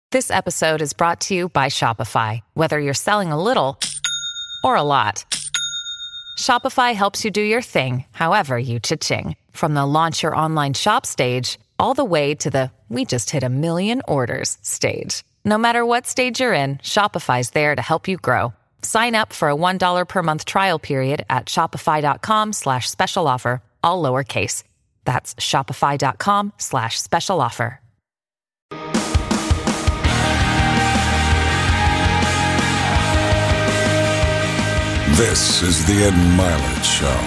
This episode is brought to you by Shopify. Whether you're selling a little or a lot, Shopify helps you do your thing, however you cha-ching. From the launch your online shop stage, all the way to the we just hit 1 million orders stage. No matter what stage you're in, Shopify's there to help you grow. Sign up for a $1 per month trial period at shopify.com/special offer, all lowercase. That's shopify.com/special offer. This is the Ed Milet Show.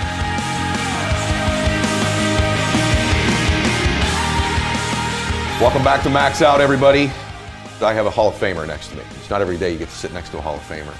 Welcome back to Max Out, everybody. I have a Hall of Famer next to me. It's not every day you get to sit next to a Hall of Famer.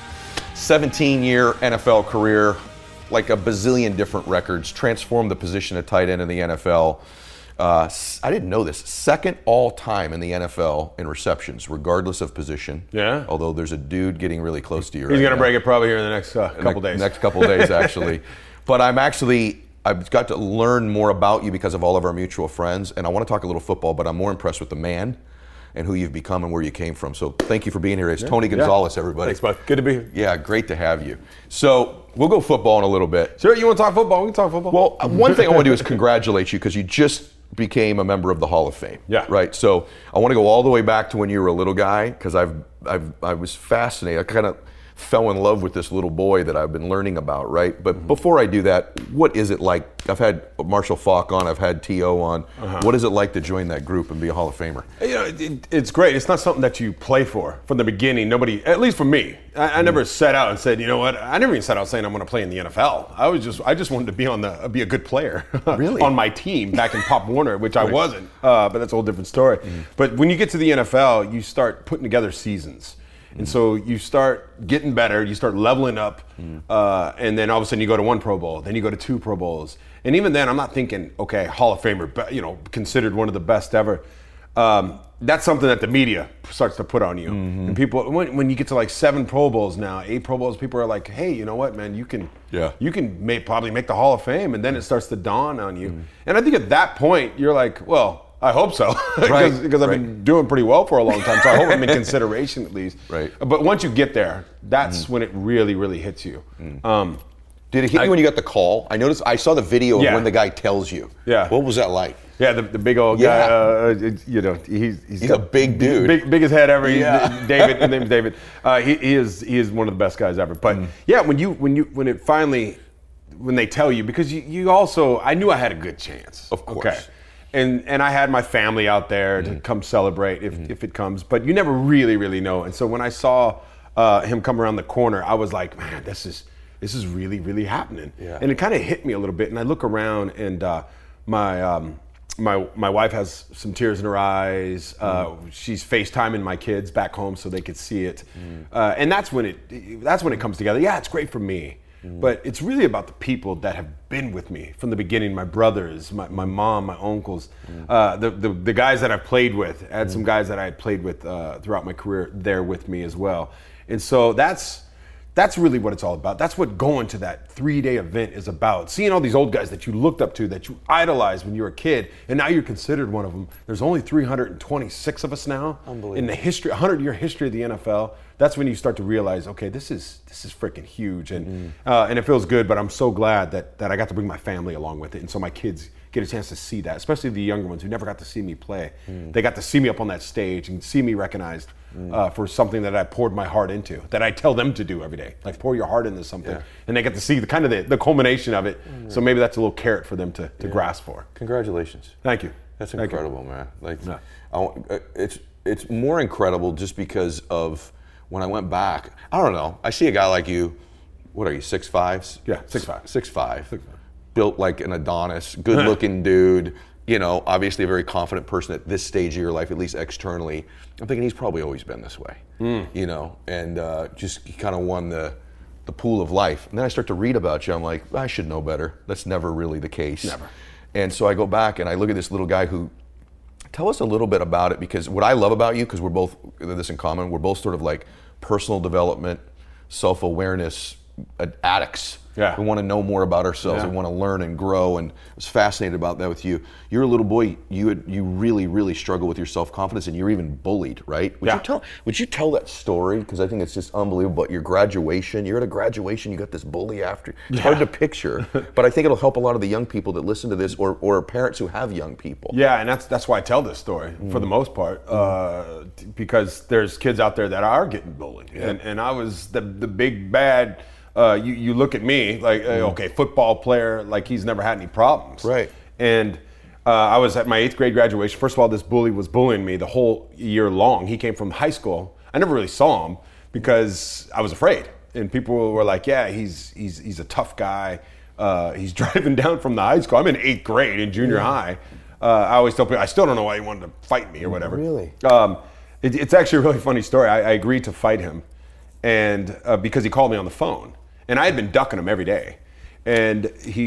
17-year NFL career, like a bazillion different records, transformed the position of tight end in the NFL. I didn't know this. Second all-time in the NFL in receptions, regardless of position. Yeah. Although there's a dude getting really close to you right He's going to now. break it probably here in the next couple days. Next couple days, actually. But I've got to learn more about you because of all of our mutual friends, and I want to talk a little football, but I'm more impressed with the man and who you've become and where you came from. So thank you for being here. It's Tony Gonzalez, everybody. Thanks, bud. Good to be here. Yeah, great to have you. So we'll go football in a little bit. Sure, you want to talk football? We can talk football. Well, one thing I want to do is congratulate you because you just became a member of the Hall of Fame. Yeah. Right. So I want to go all the way back to when you were a little guy because I was fascinated. I kind of fell in love with this little boy that I've been learning about. Right. But before I do that, what is it like? I've had Marshall Faulk on. I've had T.O. on. What is it like to join that group and be a Hall of Famer? You know, it's great. It's not something that you play for from the beginning. Nobody, at least for me, I never set out and said, you know what? I never even set out saying I'm going to play in the NFL. I just wanted to be a good player. Really? On my team back in Pop Warner, which I wasn't. But that's a whole different story. But when you get to the NFL, you start putting together seasons. And so you start getting better, you start leveling up, and then all of a sudden you go to 1 Pro Bowl, then you go to 2 Pro Bowls. And even then, I'm not thinking, okay, Hall of Famer, considered one of the best ever. That's something that the media starts to put on you. And people, when you get to like 7 Pro Bowls now, 8 Pro Bowls, people are like, hey, you know what, man, you can probably make the Hall of Fame, and then it starts to dawn on you. And I think at that point, you're like, well, I hope so, because I've been doing pretty well for a long time, so I hope I'm in consideration at least. Right. But once you get there, that's when it really, really hits you. Did it hit you when you got the call? I saw the video of when the guy tells you. Yeah. What was that like? Yeah, the big old guy. He's a big dude. Biggest head ever. David. His name's David. He is one of the best guys ever. But yeah, when they tell you, because you also, I knew I had a good chance. Of course. Okay. And I had my family out there to come celebrate if it comes, but you never really, really know. And so when I saw him come around the corner, I was like, man, this is really, really happening. Yeah. And it kind of hit me a little bit. And I look around, and my wife has some tears in her eyes. She's FaceTiming my kids back home so they could see it. And that's when it comes together. Yeah, it's great for me. But it's really about the people that have been with me from the beginning. My brothers, my mom, my uncles, the guys that I've played with. I had some guys that I had played with throughout my career there with me as well. And so that's really what it's all about. That's what going to that 3-day event is about. Seeing all these old guys that you looked up to, that you idolized when you were a kid, and now you're considered one of them. There's only 326 of us now in the 100-year history of the NFL. That's when you start to realize, okay, this is freaking huge, and it feels good. But I'm so glad that I got to bring my family along with it, and so my kids get a chance to see that, especially the younger ones who never got to see me play. They got to see me up on that stage and see me recognized for something that I poured my heart into, that I tell them to do every day, like pour your heart into something, and they get to see the culmination of it. So maybe that's a little carrot for them to grasp for. Congratulations. Thank you. That's incredible, man. It's more incredible just because of when I went back. I don't know. I see a guy like you. What are you, 6'5"? Yeah, 6'5". 6'5". Built like an Adonis, good-looking dude. Obviously a very confident person at this stage of your life, at least externally. I'm thinking he's probably always been this way, and just kind of won the pool of life. And then I start to read about you. I'm like, I should know better. That's never really the case. Never. And so I go back and I look at this little guy who, tell us a little bit about it, because what I love about you, because we're both this in common, we're both sort of like personal development, self-awareness addicts. Yeah. We want to know more about ourselves. Yeah. We want to learn and grow. And I was fascinated about that with you. You're a little boy. You really, really struggle with your self-confidence, and you're even bullied, right? Would you tell that story? Because I think it's just unbelievable. Your graduation. You're at a graduation. You got this bully after. It's hard to picture, but I think it'll help a lot of the young people that listen to this, or parents who have young people. Yeah, and that's why I tell this story for the most part, because there's kids out there that are getting bullied, and I was the big bad. You look at me like, okay, football player, like he's never had any problems. Right. And I was at my 8th grade graduation. First of all, this bully was bullying me the whole year long. He came from high school. I never really saw him because I was afraid. And people were like, yeah, he's a tough guy. He's driving down from the high school. I'm in 8th grade in junior high. I always tell people, I still don't know why he wanted to fight me or whatever. Really? It's actually a really funny story. I agreed to fight him, and because he called me on the phone. And I had been ducking him every day, and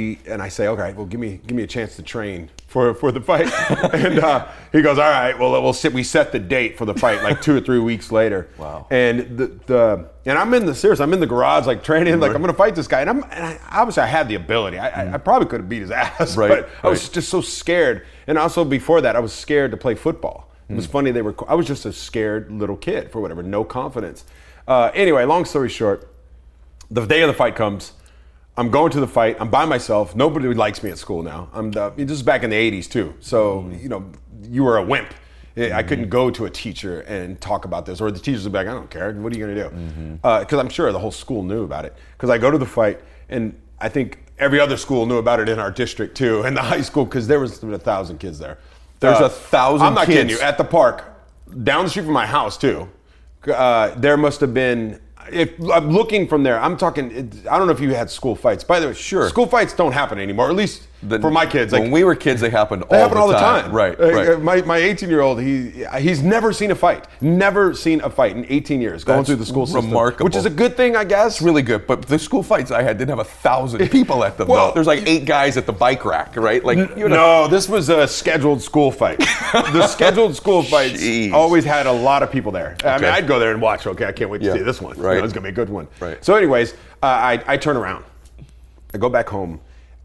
I say, okay, well, give me a chance to train for the fight. And he goes, all right, well, we set the date for the fight like 2 or 3 weeks later. Wow. And and I'm in the garage like training, like I'm gonna fight this guy, and obviously I had the ability. I probably could have beat his ass, but I was just so scared. And also before that, I was scared to play football. It was funny, I was just a scared little kid for whatever, no confidence. Anyway, long story short. The day of the fight comes, I'm going to the fight. I'm by myself. Nobody likes me at school now. This is back in the 80s too. So, you were a wimp. I couldn't go to a teacher and talk about this, or the teachers would be like, I don't care. What are you going to do? Because I'm sure the whole school knew about it. Because I go to the fight, and I think every other school knew about it in our district too, and the high school, because there was 1,000 kids there. There's 1,000 kids. I'm not kidding you. At the park, down the street from my house too, there must have been, if I'm looking from there, I'm talking, I don't know if you had school fights. By the way, sure. School fights don't happen anymore, at least for my kids. When we were kids, they happened all the time. Right. My 18-year-old, he's never seen a fight. Never seen a fight in 18 years going through the school system. Remarkable. Which is a good thing, I guess. It's really good. But the school fights I had didn't have 1,000 people at them. Well, there's like 8 guys at the bike rack, right? No, this was a scheduled school fight. The scheduled school fights always had a lot of people there. I mean, I'd go there and watch. Okay, I can't wait to see this one. Right. It's going to be a good one. Right. So anyways, I turn around. I go back home.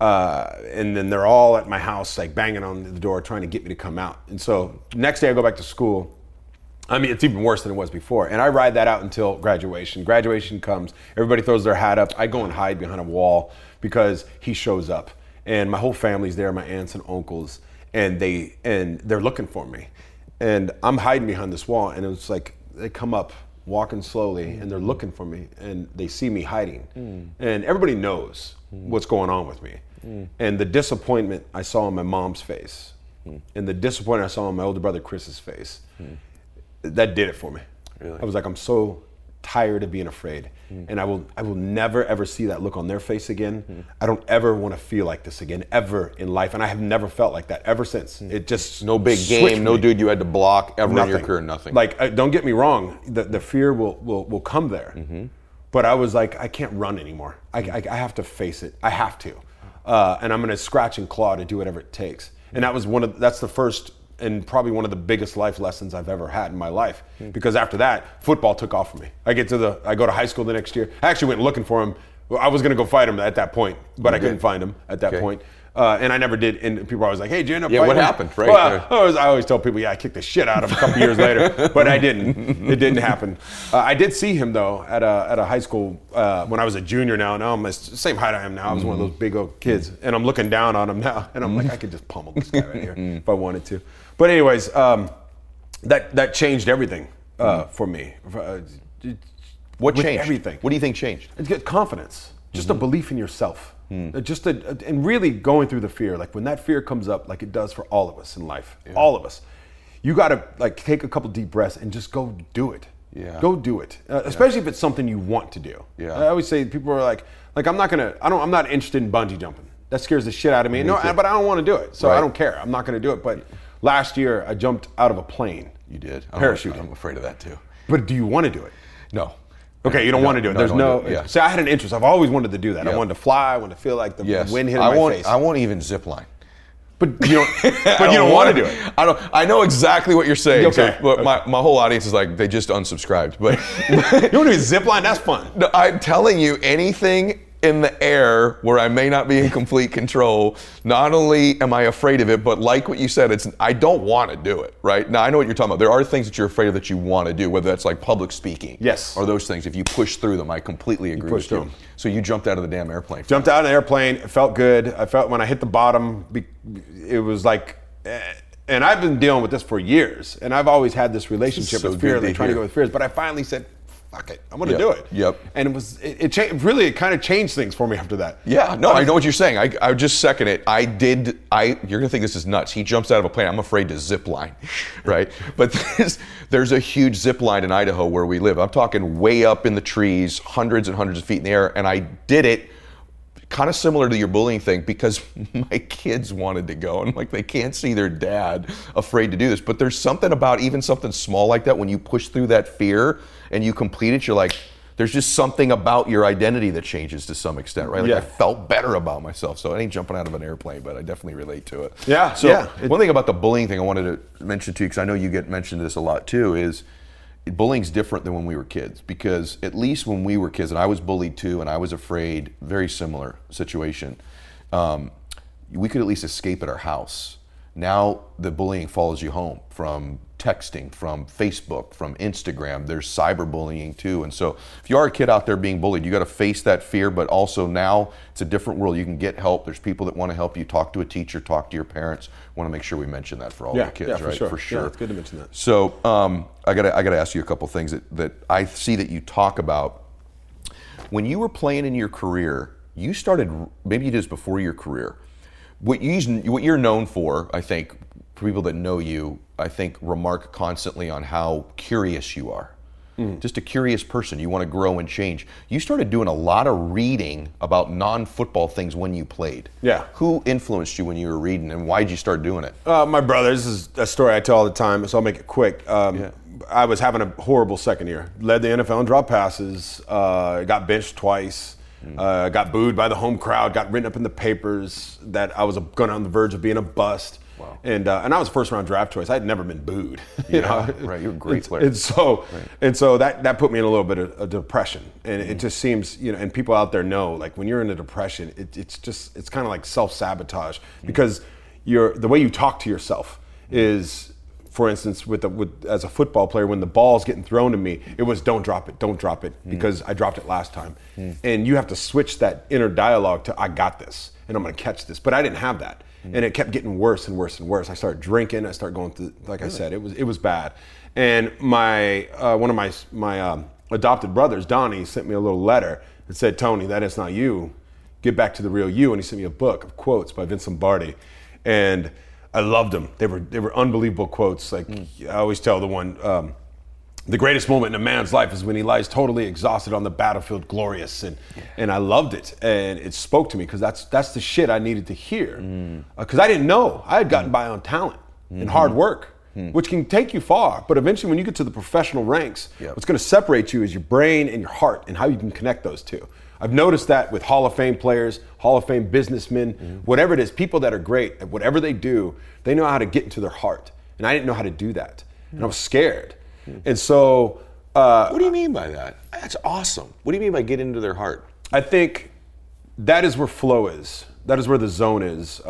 And then they're all at my house, like banging on the door, trying to get me to come out. And so next day I go back to school. I mean, it's even worse than it was before. And I ride that out until graduation. Graduation comes, everybody throws their hat up. I go and hide behind a wall because he shows up. And my whole family's there, my aunts and uncles, and they're looking for me. And I'm hiding behind this wall, and it's like they come up walking slowly, and they're looking for me, and they see me hiding. And everybody knows what's going on with me. And the disappointment I saw on my mom's face, and the disappointment I saw on my older brother Chris's face, that did it for me. Really? I was like, I'm so tired of being afraid, and I will never ever see that look on their face again. I don't ever want to feel like this again, ever in life, and I have never felt like that ever since. It just no big game, no dude you had to block ever in your career, nothing. Like, don't get me wrong, the fear will come there, but I was like, I can't run anymore. I have to face it. I have to, and I'm gonna scratch and claw to do whatever it takes. And that's the first and probably one of the biggest life lessons I've ever had in my life. Because after that, football took off for me. I go to high school the next year. I actually went looking for him. I was gonna go fight him at that point, but I couldn't find him at that point. And I never did. And people were always like, hey, did you end up fighting what him? happened, right? Well, I always tell people, I kicked the shit out of him a couple years later, but I didn't. It didn't happen. I did see him though at a high school when I was a junior now. Now I'm the same height I am now. I was one of those big old kids. And I'm looking down on him now. And I'm like, I could just pummel this guy right here if I wanted to. But anyways, that changed everything for me. What changed? Everything. What do you think changed? It's confidence, just a belief in yourself. And really going through the fear, like when that fear comes up, like it does for all of us in life, all of us, you got to like take a couple deep breaths and just go do it. Go do it, especially if it's something you want to do. I always say, people are like I'm not interested in bungee jumping. That scares the shit out of me. But I don't want to do it, so I don't care. I'm not going to do it. But last year I jumped out of a plane. You did? Parachuting. I'm afraid of that too. But do you want to do it? No. Okay, you don't want to do it. There's See, I had an interest. I've always wanted to do that. I wanted to fly. I wanted to feel like the wind hitting my face. I won't even zip line. But you don't. But you don't want to do it. I know exactly what you're saying. Okay. But my whole audience is like, they just unsubscribed. But you want to do zip line? That's fun. No, I'm telling you, anything in the air where I may not be in complete control, not only am I afraid of it, but like what you said, I don't want to do it, right? Now, I know what you're talking about. There are things that you're afraid of that you want to do, whether that's like public speaking. Yes. Or those things. If you push through them, I completely agree with you. So you jumped out of the damn airplane. Jumped out of the airplane. It felt good. I felt when I hit the bottom, it was like, and I've been dealing with this for years, and I've always had this relationship with fear, like trying to go with fears, but I finally said, fuck it, I'm going to do it. Yep. And it kind of changed things for me after that. Yeah, no, I know what you're saying. I would just second it. You're going to think this is nuts. He jumps out of a plane. I'm afraid to zip line, right? But there's a huge zip line in Idaho where we live. I'm talking way up in the trees, hundreds and hundreds of feet in the air, and I did it kind of similar to your bullying thing because my kids wanted to go and like they can't see their dad afraid to do this. But there's something about even something small like that when you push through that fear and you complete it, you're like, there's just something about your identity that changes to some extent, right? Like I felt better about myself. So I ain't jumping out of an airplane, but I definitely relate to it. Yeah. So one thing about the bullying thing I wanted to mention to you, because I know you get mentioned this a lot too, is bullying's different than when we were kids, because at least when we were kids, and I was bullied too, and I was afraid, very similar situation, we could at least escape at our house. Now the bullying follows you home from texting, from Facebook, from Instagram. There's cyberbullying too. And so if you are a kid out there being bullied, you got to face that fear, but also now it's a different world. You can get help. There's people that want to help you. Talk to a teacher, talk to your parents. Want to make sure we mention that for all the kids, right? For sure. Yeah, it's good to mention that. So I gotta ask you a couple things that I see that you talk about. When you were playing in your career, you started, maybe you did this before your career, what you're known for, I think, for people that know you, I think remark constantly on how curious you are. Just a curious person. You want to grow and change. You started doing a lot of reading about non-football things when you played. Yeah. Who influenced you when you were reading, and why did you start doing it? My brother. This is a story I tell all the time, so I'll make it quick. I was having a horrible second year. Led the NFL in drop passes. Got benched twice. Got booed by the home crowd. Got written up in the papers that I was going on the verge of being a bust. Wow. And I was a first round draft choice. I had never been booed. You know? Right. You're a great player. And so that put me in a little bit of depression. And it just seems, and people out there know, like when you're in a depression, it's kind of like self-sabotage because the way you talk to yourself is, for instance, as a football player, when the ball's getting thrown to me, it was don't drop it because I dropped it last time. And you have to switch that inner dialogue to I got this and I'm going to catch this. But I didn't have that. And it kept getting worse and worse and worse. I started drinking. I started going through, like I said, it was bad. And one of my adopted brothers, Donnie, sent me a little letter that said, "Tony, that is not you. Get back to the real you." And he sent me a book of quotes by Vince Lombardi, and I loved them. They were unbelievable quotes. Like I always tell the one, the greatest moment in a man's life is when he lies totally exhausted on the battlefield, glorious. And I loved it, and it spoke to me because that's the shit I needed to hear. Because I didn't know. I had gotten by on talent and hard work, which can take you far. But eventually, when you get to the professional ranks, what's going to separate you is your brain and your heart and how you can connect those two. I've noticed that with Hall of Fame players, Hall of Fame businessmen, whatever it is, people that are great at whatever they do, they know how to get into their heart. And I didn't know how to do that. And I was scared. And so... what do you mean by that? That's awesome. What do you mean by get into their heart? I think that is where flow is. That is where the zone is.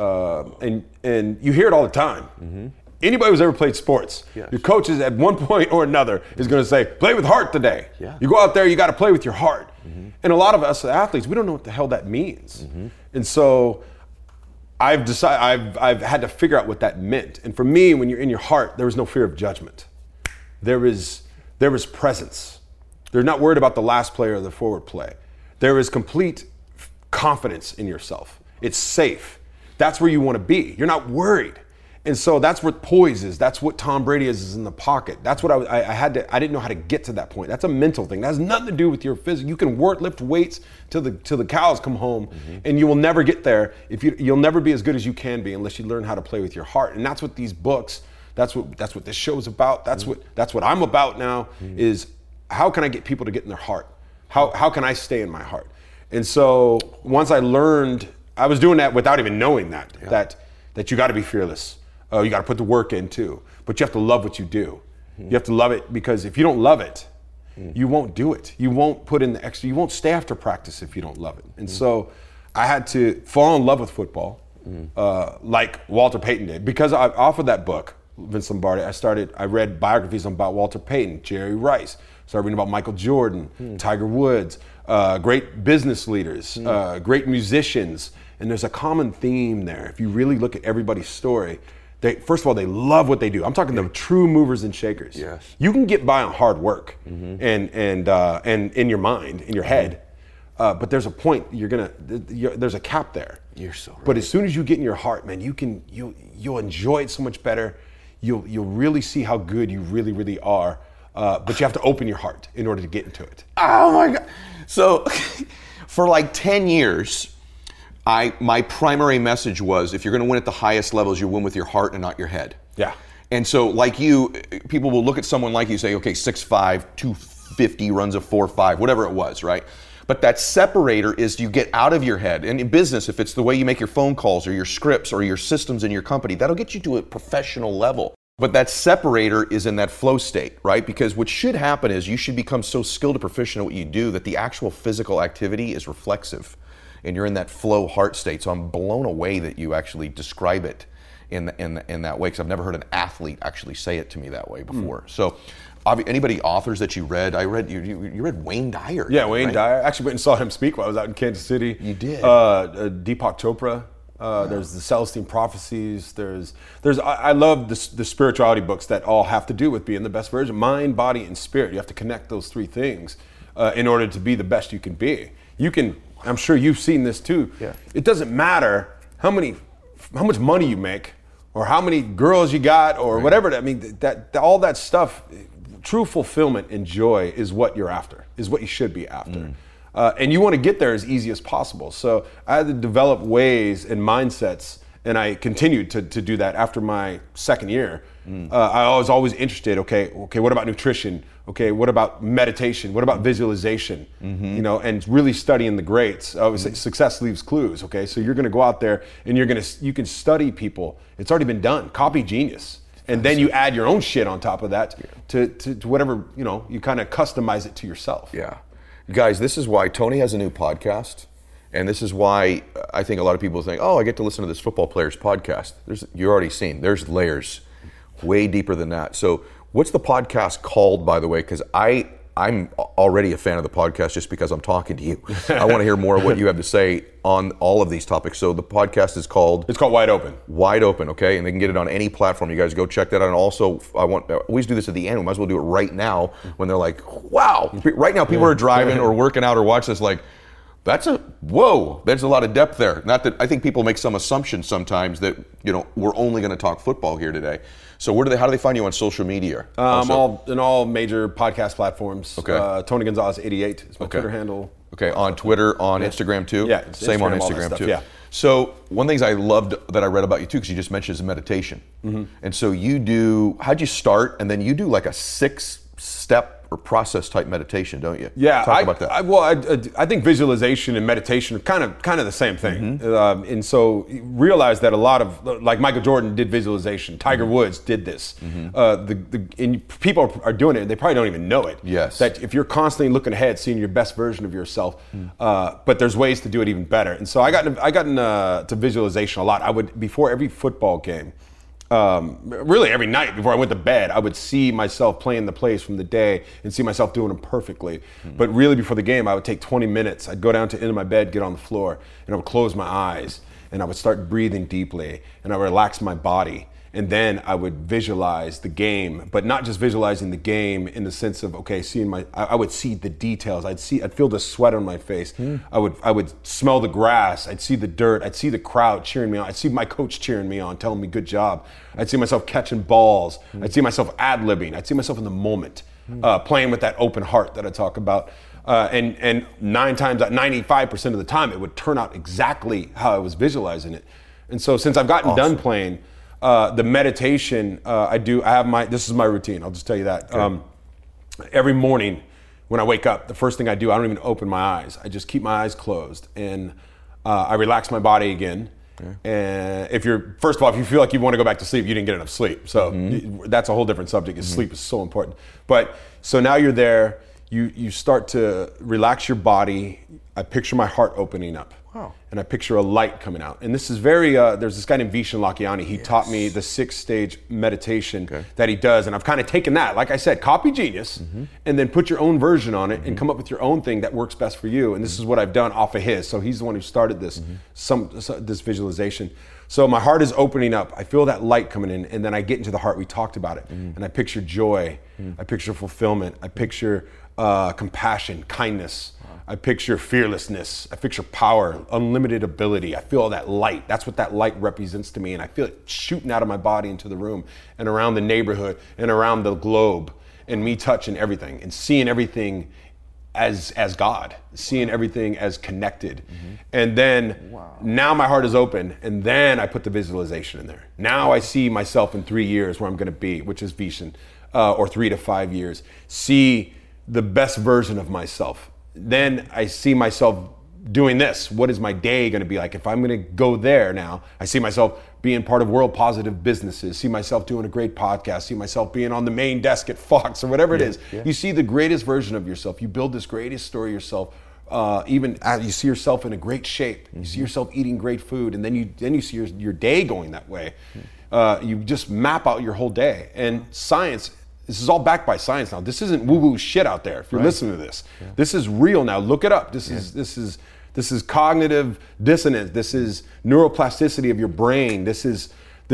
And you hear it all the time. Anybody who's ever played sports, your coaches at one point or another is going to say, play with heart today. You go out there, you got to play with your heart. And a lot of us athletes, we don't know what the hell that means. And so I've decided, I've had to figure out what that meant. And for me, when you're in your heart, there was no fear of judgment. There was presence. They're not worried about the last play or the forward play. There is complete confidence in yourself. It's safe. That's where you want to be. You're not worried. And so that's what poise is. That's what Tom Brady is in the pocket. That's what I didn't know how to get to that point. That's a mental thing. That has nothing to do with your physics. You can lift weights till the cows come home, and you will never get there. You'll never be as good as you can be unless you learn how to play with your heart. And that's what these books, that's what this show's about. That's what I'm about now, is how can I get people to get in their heart? How can I stay in my heart? And so once I learned, I was doing that without even knowing that you got to be fearless. You got to put the work in too, but you have to love what you do. You have to love it, because if you don't love it, you won't do it. You won't put in the extra. You won't stay after practice if you don't love it. And so I had to fall in love with football, like Walter Payton did, because off of that book, Vince Lombardi, I read biographies about Walter Payton, Jerry Rice. Started reading about Michael Jordan, Tiger Woods, great business leaders, great musicians. And there's a common theme there. If you really look at everybody's story, first of all, they love what they do. I'm talking the true movers and shakers. Yes. You can get by on hard work and in your mind, in your head, but there's a point there's a cap there. You're so right. But as soon as you get in your heart, man, you'll enjoy it so much better. You'll really see how good you really, really are. But you have to open your heart in order to get into it. Oh my God. So for like 10 years, my primary message was, if you're going to win at the highest levels, you win with your heart and not your head. Yeah. And so like you, people will look at someone like you, say, okay, 6'5", 250, runs a 4.5, whatever it was, right? But that separator is you get out of your head. And in business, if it's the way you make your phone calls or your scripts or your systems in your company, that'll get you to a professional level. But that separator is in that flow state, right? Because what should happen is you should become so skilled and proficient at what you do that the actual physical activity is reflexive. And you're in that flow heart state. So I'm blown away that you actually describe it in that way, because I've never heard an athlete actually say it to me that way before. So anybody authors that you read? I read you read Wayne Dyer. Yeah, Wayne right? Dyer. I actually went and saw him speak while I was out in Kansas City. You did? Deepak Chopra. There's the Celestine Prophecies. I love the spirituality books that all have to do with being the best version. Mind, body, and spirit. You have to connect those three things in order to be the best you can be. I'm sure you've seen this too. Yeah. It doesn't matter how much money you make or how many girls you got or whatever. I mean, all that stuff, true fulfillment and joy is what you're after, is what you should be after. And you want to get there as easy as possible. So I had to develop ways and mindsets, and I continued to do that after my second year. I was always interested, okay, what about nutrition? Okay, what about meditation? What about visualization? And really studying the greats. I always say success leaves clues, okay? So you're gonna go out there and you can study people. It's already been done, copy genius. And then you add your own shit on top of that to whatever, you kind of customize it to yourself. Yeah. Guys, this is why Tony has a new podcast, and this is why I think a lot of people think, oh, I get to listen to this football player's podcast. You're already seen, there's layers way deeper than that. So what's the podcast called, by the way? Because I'm already a fan of the podcast just because I'm talking to you. I want to hear more of what you have to say on all of these topics. So the podcast is called? It's called Wide Open. Wide Open, okay? And they can get it on any platform. You guys go check that out. And also, I always do this at the end. We might as well do it right now when they're like, wow. Right now, people are driving or working out or watch this like, there's a lot of depth there. Not that I think people make some assumptions sometimes that, we're only going to talk football here today. So how do they find you on social media? In all major podcast platforms. Okay. Tony Gonzalez 88 is my Twitter handle. Okay, on Twitter, on Instagram too? Yeah, same on Instagram too. Yeah. So one of the things I loved that I read about you too, because you just mentioned is meditation. And so how'd you start? And then you do like a 6-step or process type meditation, don't you? Yeah, Talk about that. I think visualization and meditation are kind of the same thing. And so realize that a lot of, like Michael Jordan did visualization, Tiger Woods did this. And people are doing it, and they probably don't even know it. Yes. That if you're constantly looking ahead, seeing your best version of yourself, but there's ways to do it even better. And so I got into visualization a lot. I would, before every football game, really every night before I went to bed, I would see myself playing the plays from the day and see myself doing them perfectly. But really before the game, I would take 20 minutes. I'd go down to the end of my bed, get on the floor, and I would close my eyes, and I would start breathing deeply, and I would relax my body. And then I would visualize the game, but not just visualizing the game in the sense of, okay, I would see the details. I'd feel the sweat on my face. I would smell the grass. I'd see the dirt. I'd see the crowd cheering me on. I'd see my coach cheering me on, telling me good job. I'd see myself catching balls. I'd see myself ad-libbing. I'd see myself in the moment, playing with that open heart that I talk about. And 95% of the time, it would turn out exactly how I was visualizing it. And so since I've gotten done playing, the meditation this is my routine. I'll just tell you that. Okay. Every morning when I wake up, the first thing I do, I don't even open my eyes. I just keep my eyes closed, and I relax my body again. Okay. And if you feel like you want to go back to sleep, you didn't get enough sleep. So that's a whole different subject. Sleep is so important. But so now you're there. you start to relax your body. I picture my heart opening up. Wow. And I picture a light coming out. And this is very, there's this guy named Vishen Lakhiani. He taught me the 6-stage meditation that he does. And I've kind of taken that, like I said, copy genius, and then put your own version on it and come up with your own thing that works best for you. And this is what I've done off of his. So he's the one who started this, this visualization. So my heart is opening up. I feel that light coming in, and then I get into the heart. We talked about it. And I picture joy. I picture fulfillment. I picture compassion, kindness. I picture fearlessness. I picture power, unlimited ability. I feel that light. That's what that light represents to me. And I feel it shooting out of my body into the room and around the neighborhood and around the globe, and me touching everything and seeing everything as God, seeing everything as connected. And then now my heart is open, and then I put the visualization in there. Now I see myself in 3 years where I'm gonna be, which is Vishen, or 3 to 5 years. See the best version of myself. Then I see myself doing this. What is my day going to be like? If I'm going to go there now, I see myself being part of World Positive Businesses, see myself doing a great podcast, see myself being on the main desk at Fox or whatever it is. You see the greatest version of yourself. You build this greatest story yourself. Even as you see yourself in a great shape. You see yourself eating great food, and then you see your day going that way. You just map out your whole day. And science, this is all backed by science now. This isn't woo-woo shit out there. If you're listening to this, this is real now. Look it up. This is cognitive dissonance. This is neuroplasticity of your brain. This is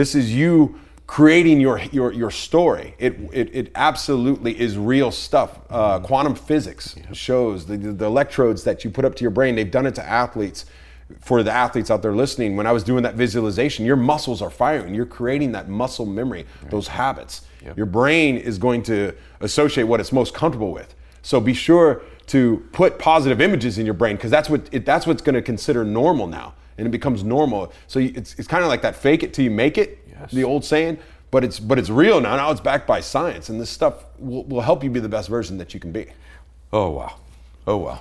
you creating your story. It absolutely is real stuff. Quantum physics shows the electrodes that you put up to your brain. They've done it to athletes. For the athletes out there listening, when I was doing that visualization, your muscles are firing. You're creating that muscle memory, those habits. Your brain is going to associate what it's most comfortable with. So be sure to put positive images in your brain, because that's what's going to consider normal now, and it becomes normal. So it's kind of like that fake it till you make it, the old saying. But it's real now. Now it's backed by science, and this stuff will help you be the best version that you can be. Oh wow.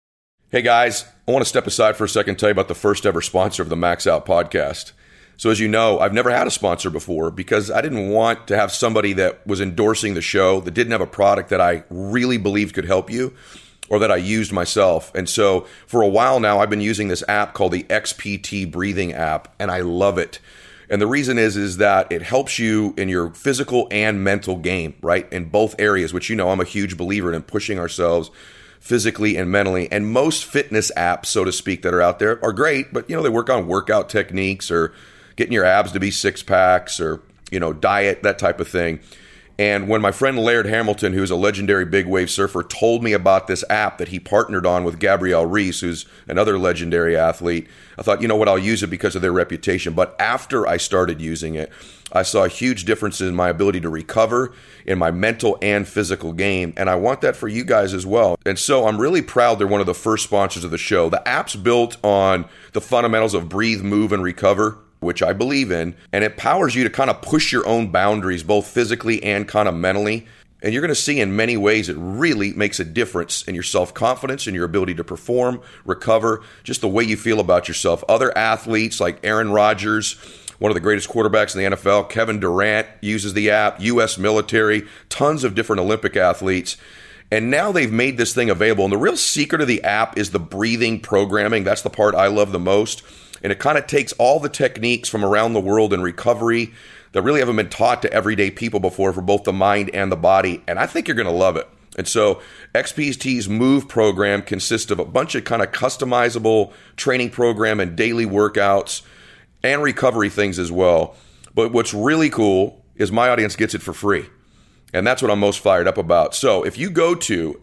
Hey guys, I want to step aside for a second and tell you about the first ever sponsor of the Max Out podcast. So as you know, I've never had a sponsor before because I didn't want to have somebody that was endorsing the show that didn't have a product that I really believed could help you or that I used myself. And so for a while now, I've been using this app called the XPT Breathing app, and I love it. And the reason is that it helps you in your physical and mental game, right? In both areas, which I'm a huge believer in pushing ourselves physically and mentally. And most fitness apps, so to speak, that are out there are great, but they work on workout techniques or getting your abs to be 6-packs or, diet, that type of thing. And when my friend Laird Hamilton, who's a legendary big wave surfer, told me about this app that he partnered on with Gabrielle Reese, who's another legendary athlete, I thought, I'll use it because of their reputation. But after I started using it, I saw huge differences in my ability to recover in my mental and physical game. And I want that for you guys as well. And so I'm really proud they're one of the first sponsors of the show. The app's built on the fundamentals of breathe, move, and recover, which I believe in, and it empowers you to kind of push your own boundaries, both physically and kind of mentally. And you're going to see in many ways it really makes a difference in your self-confidence and your ability to perform, recover, just the way you feel about yourself. Other athletes like Aaron Rodgers, one of the greatest quarterbacks in the NFL, Kevin Durant uses the app, U.S. military, tons of different Olympic athletes. And now they've made this thing available. And the real secret of the app is the breathing programming. That's the part I love the most. And it kind of takes all the techniques from around the world in recovery that really haven't been taught to everyday people before for both the mind and the body. And I think you're going to love it. And so XPT's Move program consists of a bunch of kind of customizable training program and daily workouts and recovery things as well. But what's really cool is my audience gets it for free. And that's what I'm most fired up about. So if you go to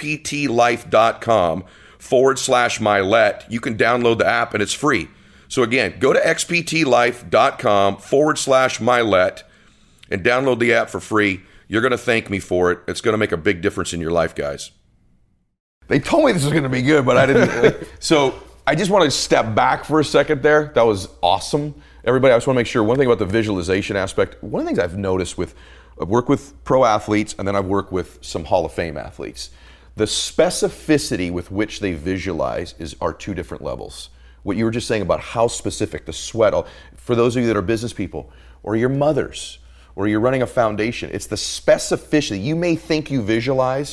xptlife.com/Mylett, you can download the app and it's free. So again, go to xptlife.com/Mylett and download the app for free. You're going to thank me for it. It's going to make a big difference in your life, guys. They told me this was going to be good, but I didn't. So I just want to step back for a second there. That was awesome. Everybody, I just want to make sure, one thing about the visualization aspect, one of the things I've noticed I've worked with pro athletes and then I've worked with some Hall of Fame athletes. The specificity with which they visualize are two different levels. What you were just saying about how specific, the sweat, for those of you that are business people, or your mothers, or you're running a foundation, it's the specificity. You may think you visualize,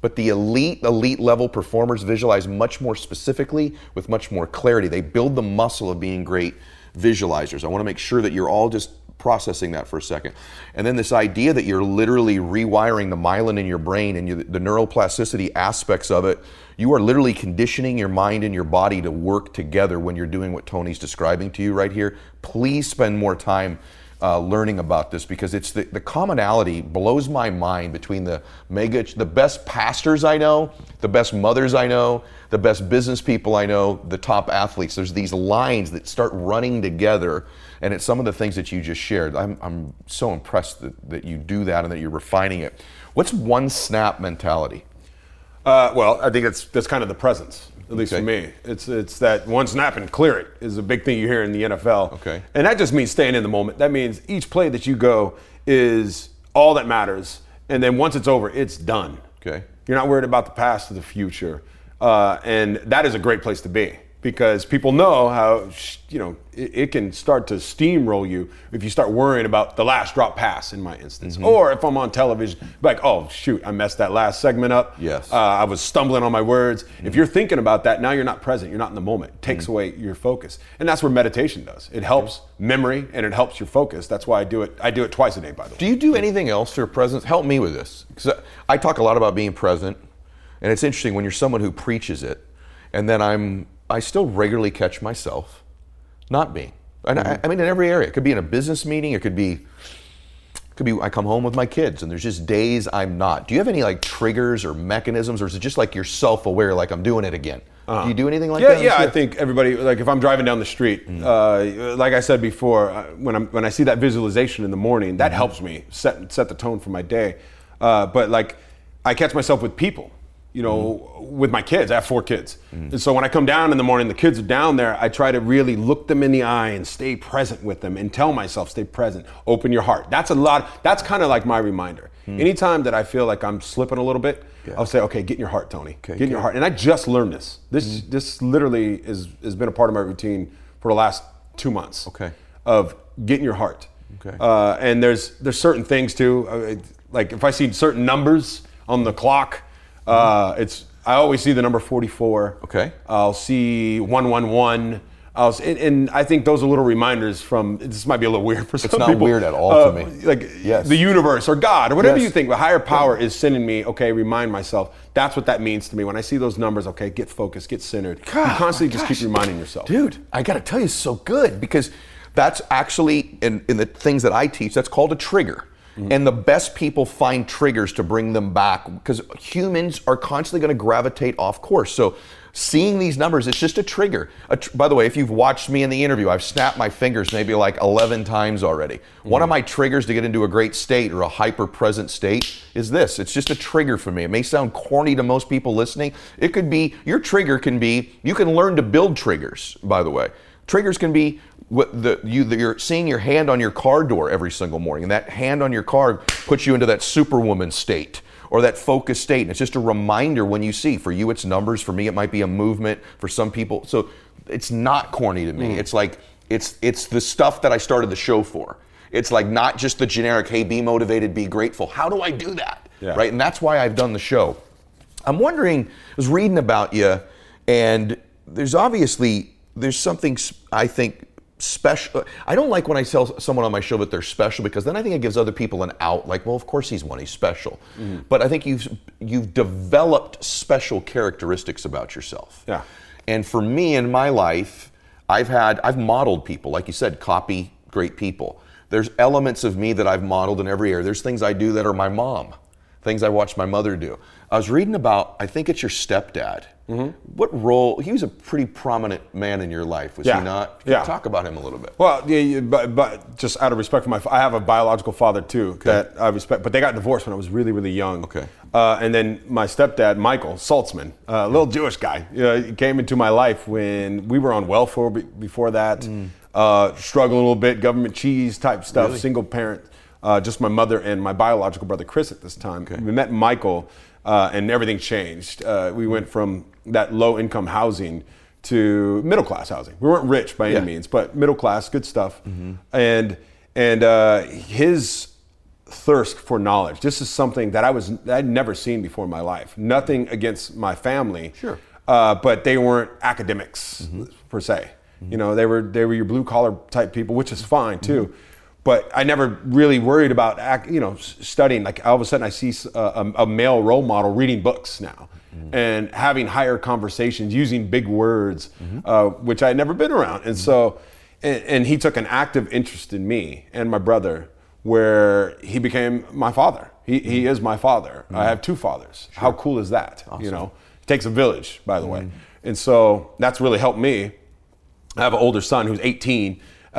But the elite level performers visualize much more specifically with much more clarity. They build the muscle of being great visualizers. I want to make sure that you're all just processing that for a second. And then this idea that you're literally rewiring the myelin in your brain and the neuroplasticity aspects of it, you are literally conditioning your mind and your body to work together when you're doing what Tony's describing to you right here. Please spend more time learning about this, because it's the commonality blows my mind between the best pastors I know, the best mothers I know, the best business people I know, the top athletes. There's these lines that start running together, and it's some of the things that you just shared. I'm so impressed that you do that and that you're refining it. What's one snap mentality? Well, I think that's kind of the presence. At least for me, it's that one snap and clear it is a big thing you hear in the NFL. Okay. And that just means staying in the moment. That means each play that you go is all that matters. And then once it's over, it's done. Okay. You're not worried about the past or the future. And that is a great place to be, because people know how, it can start to steamroll you if you start worrying about the last drop pass, in my instance. Mm-hmm. Or if I'm on television, like, oh, shoot, I messed that last segment up. Yes. I was stumbling on my words. Mm-hmm. If you're thinking about that, now you're not present. You're not in the moment. It takes away your focus. And that's where meditation does. It helps memory and it helps your focus. That's why I do it. I do it twice a day, by the way. Do you do anything else for presence? Help me with this. Because I talk a lot about being present. And it's interesting when you're someone who preaches it, and then I still regularly catch myself not being. And I mean, in every area. It could be in a business meeting. It could be I come home with my kids and there's just days I'm not. Do you have any like triggers or mechanisms, or is it just like you're self-aware, like I'm doing it again? Do you do anything like that? Yeah, I think everybody, like if I'm driving down the street, like I said before, when I see that visualization in the morning, that helps me set the tone for my day. But like I catch myself with people. With my kids. I have 4 kids. And so when I come down in the morning, the kids are down there, I try to really look them in the eye and stay present with them and tell myself, stay present, open your heart. That's kind of like my reminder. Anytime that I feel like I'm slipping a little bit, I'll say, okay, get in your heart, Tony. Get in your heart. And I just learned this. This literally has been a part of my routine for the last 2 months. Okay. Of get in your heart. Okay. And there's certain things too, like if I see certain numbers on the clock, I always see the number 44. Okay. I'll see 111. And I think those are little reminders from, this might be a little weird for some people. It's not weird at all to me. Like the universe or God or whatever you think, the higher power is sending me, okay, remind myself. That's what that means to me. When I see those numbers, okay, get focused, get centered. You constantly just keep reminding yourself. Dude, I got to tell you, it's so good, because that's actually, in the things that I teach, that's called a trigger. And the best people find triggers to bring them back, because humans are constantly going to gravitate off course. So seeing these numbers, it's just a trigger. By the way, if you've watched me in the interview, I've snapped my fingers maybe like 11 times already. One of my triggers to get into a great state or a hyper-present state is this. It's just a trigger for me. It may sound corny to most people listening. It could be, your trigger can be, you can learn to build triggers, by the way. Triggers can be you're seeing your hand on your car door every single morning, and that hand on your car puts you into that superwoman state or that focused state. And it's just a reminder when you see. For you, it's numbers. For me, it might be a movement. For some people, so it's not corny to me. It's like it's the stuff that I started the show for. It's like not just the generic, hey, be motivated, be grateful. How do I do that? Yeah. Right, and that's why I've done the show. I'm wondering. I was reading about you, and there's something I think special. I don't like when I tell someone on my show that they're special, because then I think it gives other people an out. Like, well, of course he's special. But I think you've developed special characteristics about yourself. Yeah. And for me in my life, I've modeled people, like you said, copy great people. There's elements of me that I've modeled in every area. There's things I do that are my mom, things I watched my mother do. I was reading about, I think it's your stepdad. What role? He was a pretty prominent man in your life, was he not? Can you talk about him a little bit? Well, but just out of respect for I have a biological father too that I respect, but they got divorced when I was really, really young. Okay. And then my stepdad, Michael Saltzman, a little Jewish guy, he came into my life when we were on welfare before that, struggling a little bit, government cheese type stuff, really? Single parent, just my mother and my biological brother Chris at this time. Okay. We met Michael. And everything changed. We went from that low-income housing to middle-class housing. We weren't rich by any means, but middle-class, good stuff. And his thirst for knowledge. This is something that I'd never seen before in my life. Nothing against my family, Sure. But they weren't academics per se. You know, they were your blue collar type people, which is fine too. But I never really worried about studying. Like all of a sudden, I see a male role model reading books now and having higher conversations, using big words, which I had never been around. And so, and he took an active interest in me and my brother, where he became my father. He is my father. I have two fathers. Sure. How cool is that? Awesome. You know, it takes a village, by the way. And so that's really helped me. I have an older son who's 18,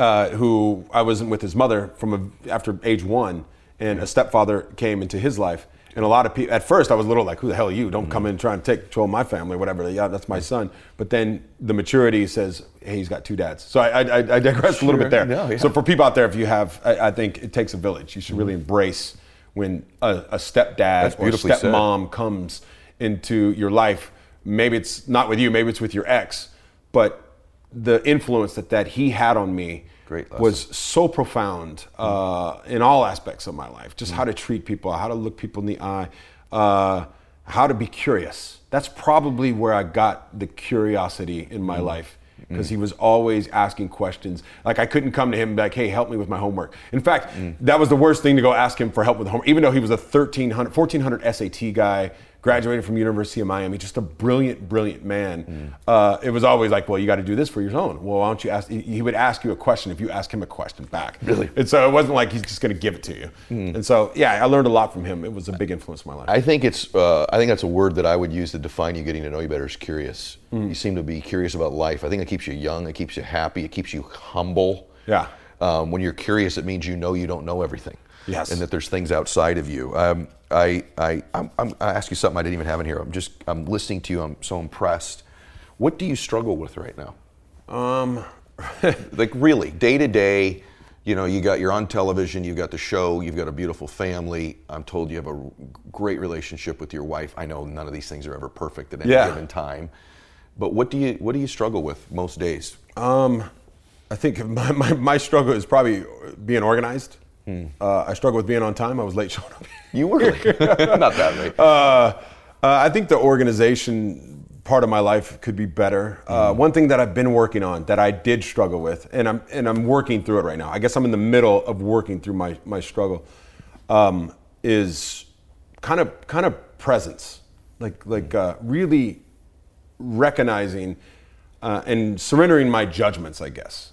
who I wasn't with his mother after age 1, and a stepfather came into his life. And a lot of people, at first I was a little like, who the hell are you? Don't come in and try and take control of my family or whatever. Yeah, that's my son. But then the maturity says, hey, he's got 2 dads. So I digressed a little bit there. No, yeah. So for people out there, if you have, I think it takes a village. You should really embrace when a stepdad or stepmom comes into your life. Maybe it's not with you, maybe it's with your ex, but the influence that he had on me was so profound in all aspects of my life. Just how to treat people, how to look people in the eye, how to be curious. That's probably where I got the curiosity in my life, because he was always asking questions. Like I couldn't come to him and be like, hey, help me with my homework. In fact, that was the worst thing, to go ask him for help with homework, even though he was a 1400 SAT guy, graduated from University of Miami, just a brilliant man. It was always like, well, you got to do this for your own. Well, why don't you ask? He would ask you a question if you ask him a question back. Really? And so it wasn't like he's just going to give it to you. And so, yeah, I learned a lot from him. It was a big influence in my life. I think that's a word that I would use to define you getting to know you better, is curious. You seem to be curious about life. I think it keeps you young, it keeps you happy, it keeps you humble. Yeah. When you're curious, it means you don't know everything. Yes. And that there's things outside of you. I ask you something I didn't even have in here. I'm listening to you. I'm so impressed. What do you struggle with right now? Like really, day to day. You're on television. You've got the show. You've got a beautiful family. I'm told you have a great relationship with your wife. I know none of these things are ever perfect at any given time. But what do you struggle with most days? I think my struggle is probably being organized. I struggle with being on time. I was late showing up. You were late. Not that late. I think the organization part of my life could be better. One thing that I've been working on that I did struggle with, and I'm working through it right now. I guess I'm in the middle of working through my struggle. Is kind of presence, like really recognizing and surrendering my judgments, I guess.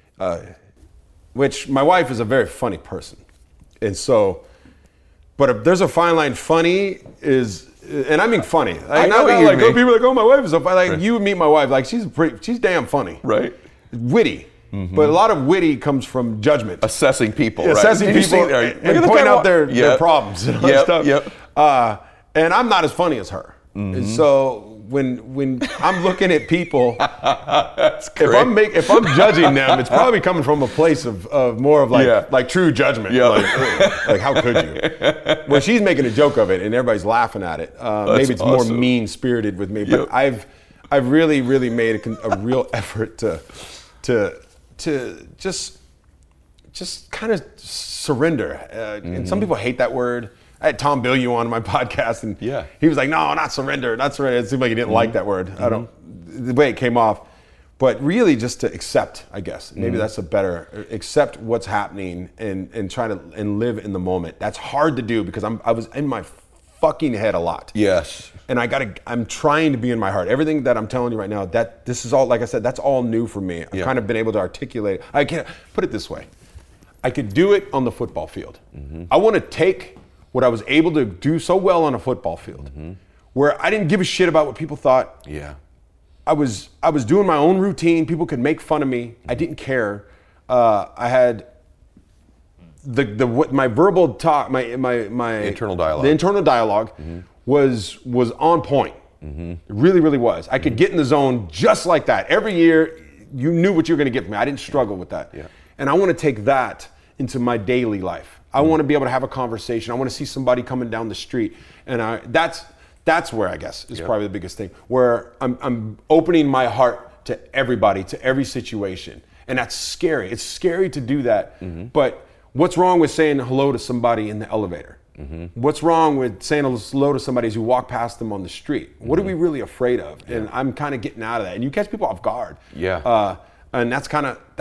Which my wife is a very funny person, and so, but there's a fine line. Funny is, and I mean funny. I know what you mean. People are like, oh, my wife is so funny. Like right. You meet my wife, like she's damn funny, right? Witty, but a lot of witty comes from judgment, assessing people, right? Assessing people, and pointing out their problems and all that stuff. Yep. And I'm not as funny as her, and so. When I'm looking at people, if I'm judging them, it's probably coming from a place of more of like true judgment. Yeah. Like how could you? Well, she's making a joke of it and everybody's laughing at it. Maybe it's more mean spirited with me, but I've really made a real effort to just kind of surrender. And some people hate that word. I had Tom Bilyeu on my podcast, and he was like, "No, not surrender, not surrender." It seemed like he didn't like that word. The way it came off, but really just to accept, I guess. Maybe that's a better accept what's happening and try to live in the moment. That's hard to do because I was in my fucking head a lot. Yes. And I'm trying to be in my heart. Everything that I'm telling you right now, that this is all, like I said, that's all new for me. I've kind of been able to articulate. I can't put it this way. I could do it on the football field. I want to take what I was able to do so well on a football field, where I didn't give a shit about what people thought. Yeah. I was doing my own routine. People could make fun of me. I didn't care. I had my verbal talk, my internal dialogue. The internal dialogue was on point. It really was. I could get in the zone just like that. Every year, you knew what you were going to get from me. I didn't struggle with that. Yeah. And I want to take that into my daily life. I want to be able to have a conversation. I want to see somebody coming down the street, and that's where I guess is probably the biggest thing. Where I'm opening my heart to everybody, to every situation, and that's scary. It's scary to do that, but What's wrong with saying hello to somebody in the elevator? What's wrong with saying hello to somebody as you walk past them on the street? What are we really afraid of? And I'm kind of getting out of that. And you catch people off guard. Yeah. And that's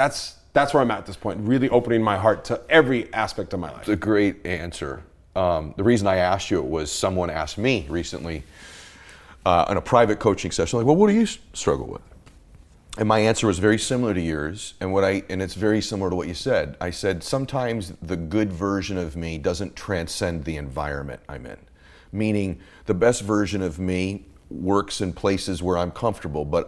where I'm at this point, really opening my heart to every aspect of my life. It's a great answer. The reason I asked you it was someone asked me recently in a private coaching session, like, well, what do you struggle with? And my answer was very similar to yours, and it's very similar to what you said. I said, sometimes the good version of me doesn't transcend the environment I'm in. Meaning, the best version of me works in places where I'm comfortable, but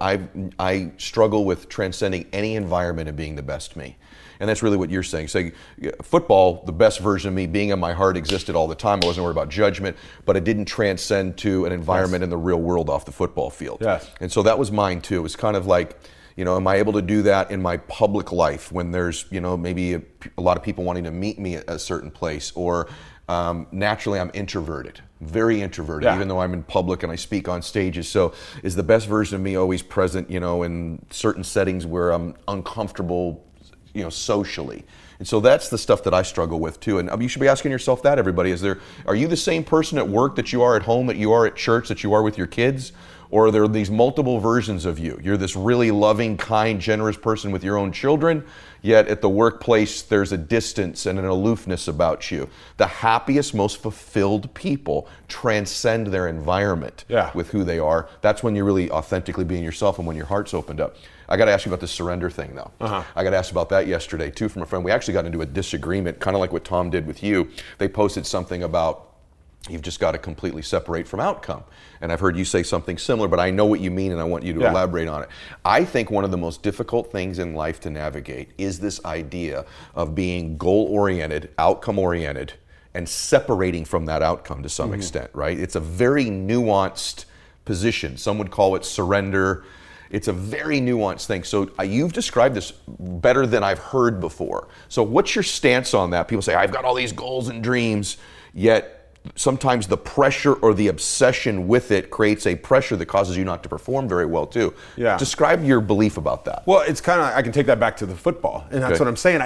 I struggle with transcending any environment and being the best me. And that's really what you're saying. So football, the best version of me being in my heart existed all the time. I wasn't worried about judgment, but it didn't transcend to an environment in the real world off the football field. Yes. And so that was mine too. It was kind of like, am I able to do that in my public life when there's, maybe a lot of people wanting to meet me at a certain place, or naturally I'm introverted, very introverted, even though I'm in public and I speak on stages. So is the best version of me always present, in certain settings where I'm uncomfortable, socially? And so that's the stuff that I struggle with too. And you should be asking yourself that, everybody. Are you the same person at work that you are at home, that you are at church, that you are with your kids? Or are there these multiple versions of you? You're this really loving, kind, generous person with your own children, yet at the workplace there's a distance and an aloofness about you. The happiest, most fulfilled people transcend their environment with who they are. That's when you're really authentically being yourself and when your heart's opened up. I got to ask you about the surrender thing, though. I got asked about that yesterday, too, from a friend. We actually got into a disagreement, kind of like what Tom did with you. They posted something about you've just got to completely separate from outcome. And I've heard you say something similar, but I know what you mean and I want you to elaborate on it. I think one of the most difficult things in life to navigate is this idea of being goal-oriented, outcome-oriented, and separating from that outcome to some extent, right? It's a very nuanced position. Some would call it surrender. It's a very nuanced thing. So you've described this better than I've heard before. So what's your stance on that? People say, I've got all these goals and dreams, yet sometimes the pressure or the obsession with it creates a pressure that causes you not to perform very well too. Yeah. Describe your belief about that. Well, it's kind of, I can take that back to the football, and that's what I'm saying.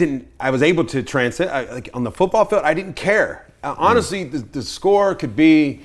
I was able to transcend. Like on the football field, I didn't care. Honestly, the score could be,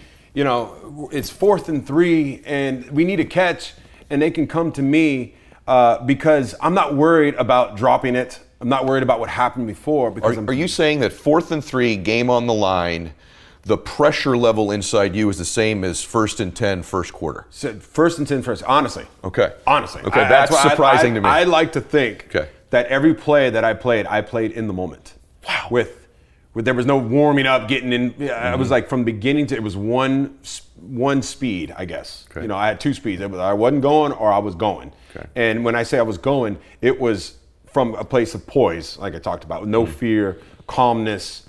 it's 4th and 3, and we need a catch, and they can come to me because I'm not worried about dropping it. I'm not worried about what happened before. Because are you saying that 4th and 3, game on the line, the pressure level inside you is the same as 1st and 10, first quarter? So 1st and 10, first. Honestly. Okay. Honestly. Okay, that's surprising to me. I like to think that every play that I played in the moment. Wow. With there was no warming up, getting in. I was like from beginning to, it was one speed, I guess. Okay. I had 2 speeds. I wasn't going or I was going. Okay. And when I say I was going, it was from a place of poise, like I talked about, with no fear, calmness,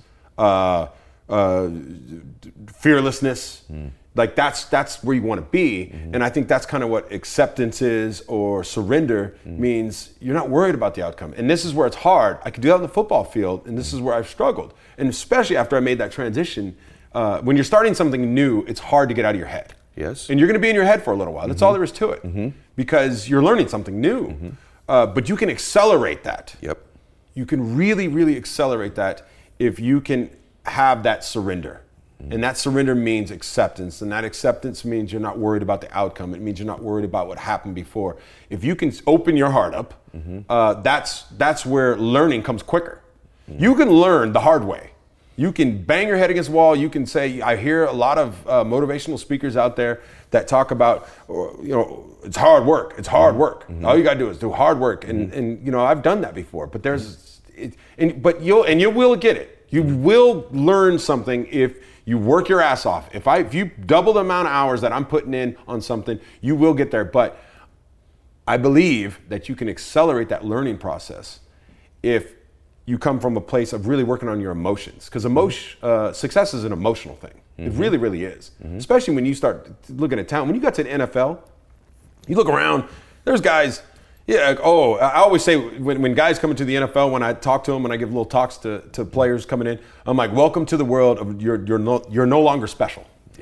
fearlessness. Like that's where you want to be. And I think that's kind of what acceptance is, or surrender means. You're not worried about the outcome. And this is where it's hard. I could do that on the football field, and this is where I've struggled. And especially after I made that transition, when you're starting something new, it's hard to get out of your head. Yes. And you're going to be in your head for a little while. That's all there is to it. Because you're learning something new. But you can accelerate that. Yep. You can really, really accelerate that if you can have that surrender. And that surrender means acceptance. And that acceptance means you're not worried about the outcome. It means you're not worried about what happened before. If you can open your heart up, that's where learning comes quicker. You can learn the hard way. You can bang your head against the wall. You can say, I hear a lot of motivational speakers out there that talk about, it's hard work. It's hard work. All you got to do is do hard work. And I've done that before. But you will get it. You will learn something if you work your ass off. If you double the amount of hours that I'm putting in on something, you will get there. But I believe that you can accelerate that learning process if you come from a place of really working on your emotions. Because success is an emotional thing. It really, really is. Especially when you start looking at talent. When you got to the NFL, you look around, there's guys, I always say when guys come into the NFL, when I talk to them, when I give little talks to players coming in, I'm like, welcome to the world of you're no longer special. Yeah.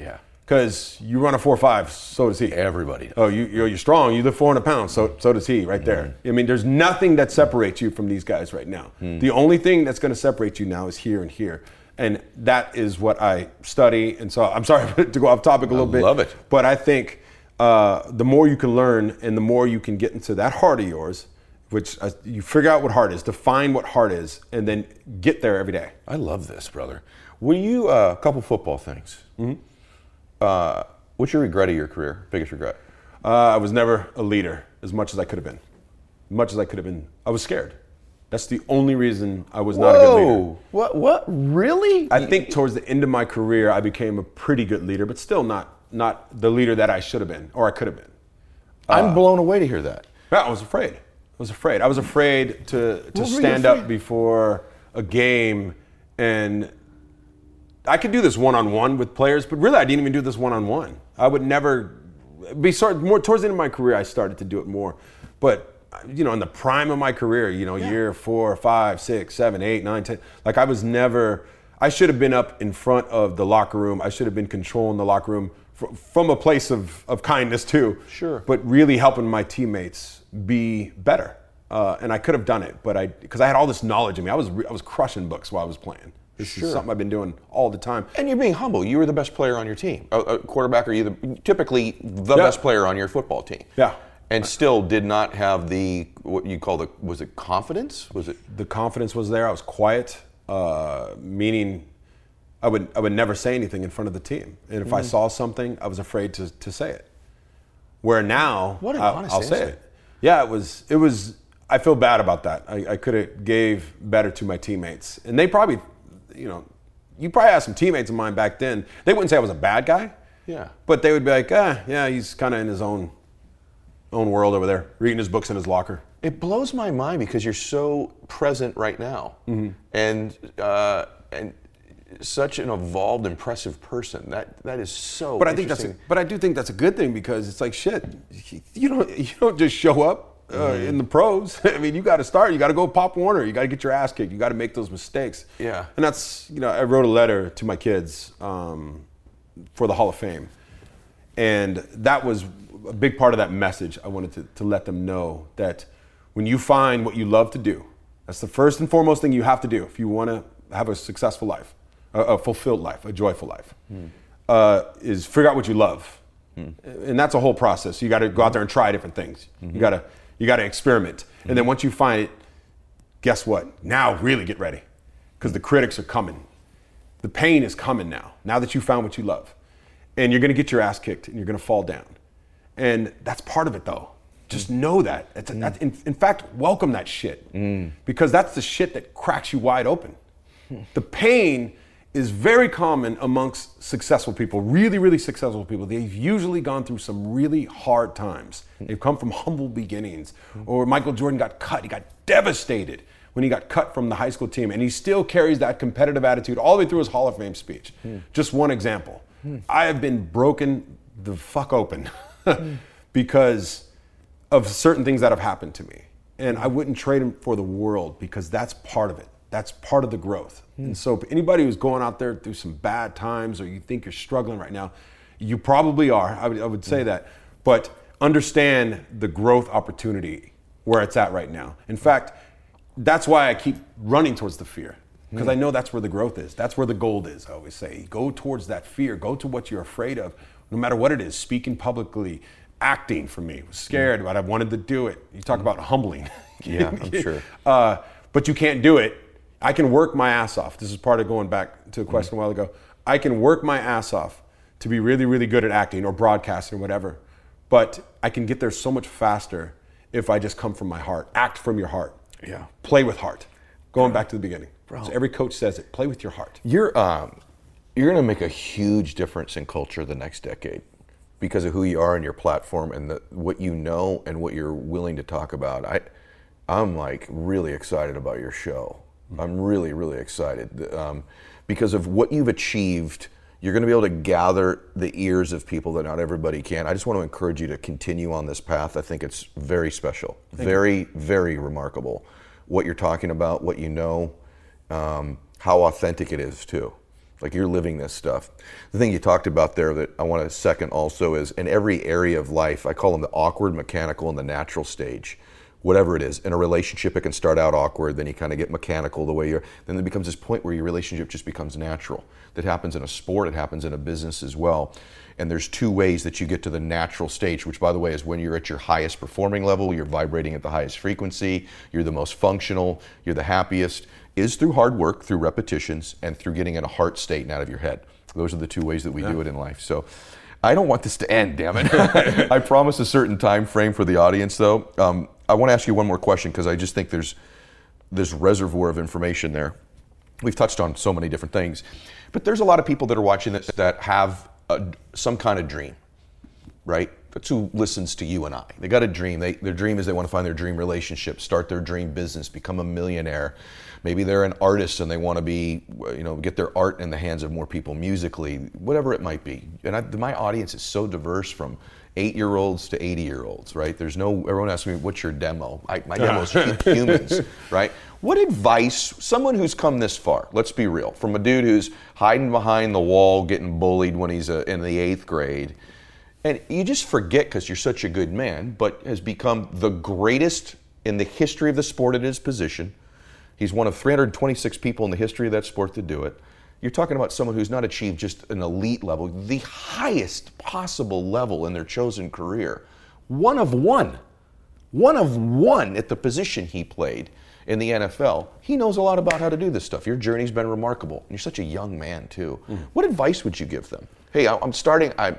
because you run a 4.5, so does he. Everybody does. Oh, you're strong. You lift 400 pounds, so does he, right there. I mean, there's nothing that separates you from these guys right now. The only thing that's going to separate you now is here and here, and that is what I study. And so I'm sorry to go off topic a little bit. I love it. But I think the more you can learn and the more you can get into that heart of yours, which you figure out what heart is, define what heart is, and then get there every day. I love this, brother. Were you a couple football things? What's your regret of your career? Biggest regret? I was never a leader as much as I could have been. I was scared. That's the only reason I was not a good leader. What? Really? I think towards the end of my career, I became a pretty good leader, but still not the leader that I should have been or I could have been. I'm blown away to hear that. Yeah, I was afraid. I was afraid to stand up before a game, and I could do this one-on-one with players, but really I didn't even do this one-on-one. I would never more towards the end of my career, I started to do it more. But in the prime of my career, year 4, 5, 6, 7, 8, 9, 10, like I should have been up in front of the locker room. I should have been controlling the locker room from a place of kindness too. Sure. But really helping my teammates be better. And I could have done it, but because I had all this knowledge in me. I was crushing books while I was playing. This is something I've been doing all the time. And you're being humble. You were the best player on your team. A quarterback, or typically the best player on your football team. Yeah. And still did not have what you call was it confidence? Was it? The confidence was there. I was quiet, meaning I would never say anything in front of the team. And if I saw something, I was afraid to say it. Where now, what an honest I'll say answer. it. Yeah, it was. I feel bad about that. I could have gave better to my teammates, and they probably, you probably had some teammates of mine back then. They wouldn't say I was a bad guy. Yeah. But they would be like, yeah, he's kind of in his own world over there, reading his books in his locker. It blows my mind because you're so present right now, and such an evolved, impressive person. That is so. But I do think that's a good thing, because it's like, shit. You don't just show up in the pros. I mean, you got to start. You got to go Pop Warner. You got to get your ass kicked. You got to make those mistakes. Yeah. And that's I wrote a letter to my kids for the Hall of Fame, and that was a big part of that message. I wanted to let them know that when you find what you love to do, that's the first and foremost thing you have to do if you want to have a successful life, a fulfilled life, a joyful life, is figure out what you love. And that's a whole process. You got to go out there and try different things. You got to experiment. And then once you find it, guess what? Now really get ready, because the critics are coming. The pain is coming now that you found what you love. And you're going to get your ass kicked and you're going to fall down. And that's part of it, though. Just know that. In fact, welcome that shit, because that's the shit that cracks you wide open. The pain is very common amongst successful people, really, really successful people. They've usually gone through some really hard times. They've come from humble beginnings. Or Michael Jordan got cut. He got devastated when he got cut from the high school team, and he still carries that competitive attitude all the way through his Hall of Fame speech. Just one example. I have been broken the fuck open because of certain things that have happened to me. And I wouldn't trade them for the world, because that's part of it. That's part of the growth. And so anybody who's going out there through some bad times, or you think you're struggling right now, you probably are. I would say that. But understand the growth opportunity where it's at right now. In fact, that's why I keep running towards the fear, because I know that's where the growth is. That's where the gold is, I always say. Go towards that fear. Go to what you're afraid of, no matter what it is. Speaking publicly, acting for me. Was scared, but I wanted to do it. You talk about humbling. Yeah, I'm sure. But you can't do it. I can work my ass off. This is part of going back to a question a while ago. I can work my ass off to be really, really good at acting or broadcasting or whatever. But I can get there so much faster if I just come from my heart. Act from your heart. Yeah. Play with heart. Going back to the beginning. So every coach says it. Play with your heart. You're going to make a huge difference in culture the next decade because of who you are and your platform and what you know and what you're willing to talk about. I'm like really excited about your show. I'm really, really excited because of what you've achieved. You're going to be able to gather the ears of people that not everybody can. I just want to encourage you to continue on this path. I think it's very special, very, very remarkable. What you're talking about, what you know, how authentic it is too. Like you're living this stuff. The thing you talked about there that I want to second also is in every area of life, I call them the awkward, mechanical, and the natural stage. Whatever it is. In a relationship, it can start out awkward, then you kind of get mechanical the way you're, then there becomes this point where your relationship just becomes natural. That happens in a sport, it happens in a business as well. And there's two ways that you get to the natural stage, which by the way is when you're at your highest performing level, you're vibrating at the highest frequency, you're the most functional, you're the happiest, is through hard work, through repetitions, and through getting in a heart state and out of your head. Those are the two ways that we do it in life. So I don't want this to end, damn it. I promise a certain time frame for the audience though. I want to ask you one more question because I just think there's this reservoir of information there. We've touched on so many different things, but there's a lot of people that are watching this that have some kind of dream, right? That's who listens to you and I. They got a dream. Their dream is they want to find their dream relationship, start their dream business, become a millionaire. Maybe they're an artist and they want to be, get their art in the hands of more people musically, whatever it might be. And my audience is so diverse from 8-year-olds to 80-year-olds, right? Everyone asks me, what's your demo? My demo is humans, right? What advice, someone who's come this far, let's be real, from a dude who's hiding behind the wall, getting bullied when he's in the 8th grade, and you just forget because you're such a good man, but has become the greatest in the history of the sport at his position. He's one of 326 people in the history of that sport to do it. You're talking about someone who's not achieved just an elite level, the highest possible level in their chosen career. One of one at the position he played in the NFL. He knows a lot about how to do this stuff. Your journey's been remarkable. And you're such a young man too. What advice would you give them? Hey, I'm starting, I'm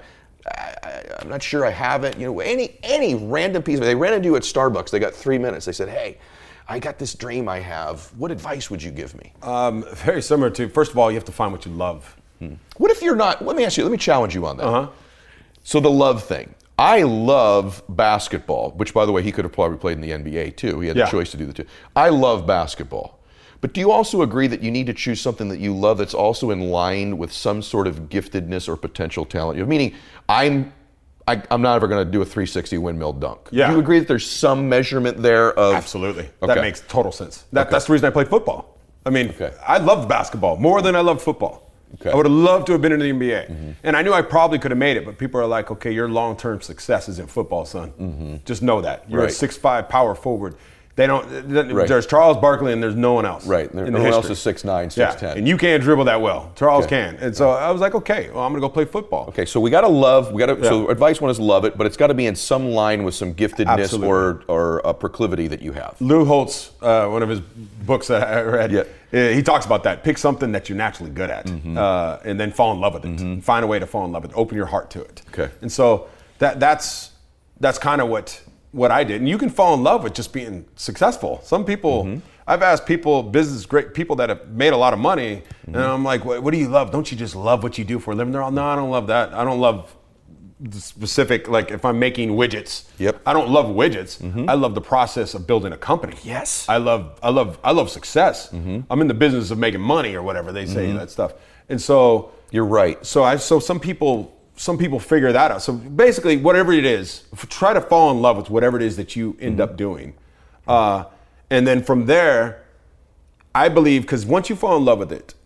not sure I have it. Any random piece. They ran into you at Starbucks. They got 3 minutes. They said, hey, I got this dream I have. What advice would you give me? Very similar to, first of all, you have to find what you love. What if you're not, let me challenge you on that. So the love thing. I love basketball, which by the way, he could have probably played in the NBA too. He had the choice to do the two. I love basketball. But do you also agree that you need to choose something that you love that's also in line with some sort of giftedness or potential talent? Meaning, I'm not ever going to do a 360 windmill dunk. Yeah. Do you agree that there's some measurement there of... Absolutely. Okay. That makes total sense. That's the reason I played football. I mean, I loved basketball more than I loved football. I would have loved to have been in the NBA. And I knew I probably could have made it, but people are like, okay, your long-term success isn't football, son. Just know that. You're a 6'5" power forward. They don't. There's Charles Barkley and there's no one else. Right. No one else is 6'9", 6'10". And you can't dribble that well. Charles can. And so I was like, okay, well, I'm gonna go play football. Okay, so we gotta love. So advice one is love it, but it's got to be in some line with some giftedness or a proclivity that you have. Lou Holtz, one of his books that I read, he talks about that. Pick something that you're naturally good at, and then fall in love with it. And find a way to fall in love with it. Open your heart to it. Okay. And so that's kind of what I did. And you can fall in love with just being successful. Some people, I've asked people, great people that have made a lot of money, and I'm like, what do you love? Don't you just love what you do for a living? They're all, no, I don't love that. I don't love the specific, like if I'm making widgets, I don't love widgets. I love the process of building a company. Yes. I love success. I'm in the business of making money or whatever they say, that stuff. And so you're right. So some people figure that out. So basically, whatever it is, try to fall in love with whatever it is that you end up doing. And then from there, I believe, because once you fall in love with it,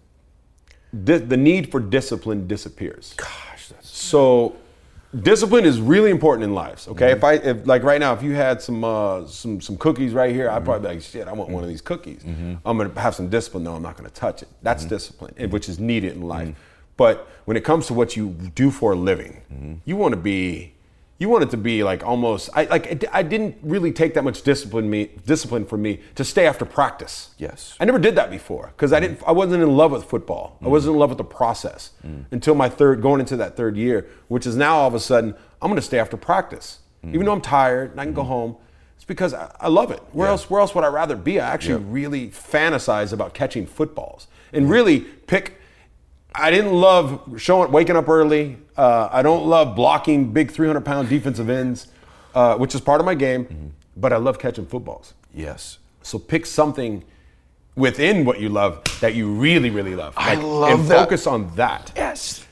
the need for discipline disappears. Gosh, so discipline is really important in lives, okay? If like right now, if you had some cookies right here, I'd probably be like, shit, I want one of these cookies. I'm gonna have some discipline. No, I'm not gonna touch it. That's discipline, which is needed in life. But when it comes to what you do for a living, you want it to be like almost. I didn't really take that much discipline for me to stay after practice. Yes, I never did that before because I wasn't in love with football. I wasn't in love with the process until going into that third year, which is now all of a sudden I'm going to stay after practice, even though I'm tired and I can go home. It's because I love it. Where else would I rather be? I actually really fantasize about catching footballs and really pick. I didn't love waking up early. I don't love blocking big 300-pound defensive ends, which is part of my game, but I love catching footballs. Yes. So pick something within what you love that you really, really love. I love that. And focus on that. Yes.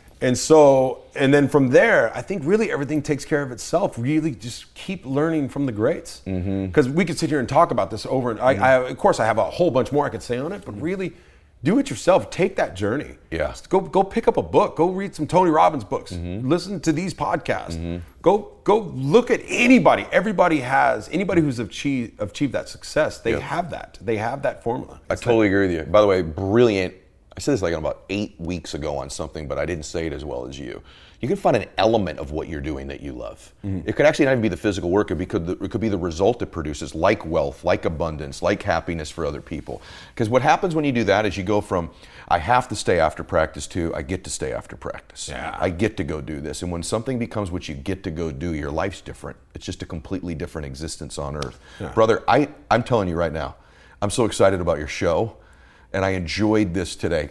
And then from there, I think really everything takes care of itself. Really just keep learning from the greats. Because we could sit here and talk about this over and of course I have a whole bunch more I could say on it, but really do it yourself. Take that journey. Yeah. Go pick up a book. Go read some Tony Robbins books. Listen to these podcasts. Go look at anybody. Anybody who's achieved that success. They have that. They have that formula. I totally agree with you. By the way, brilliant. I said this like about 8 weeks ago on something, but I didn't say it as well as you. You can find an element of what you're doing that you love. It could actually not even be the physical work. It could be the result it produces, like wealth, like abundance, like happiness for other people. Because what happens when you do that is you go from, I have to stay after practice, to I get to stay after practice. Yeah. I get to go do this. And when something becomes what you get to go do, your life's different. It's just a completely different existence on earth. Yeah. Brother, I'm telling you right now, I'm so excited about your show, and I enjoyed this today.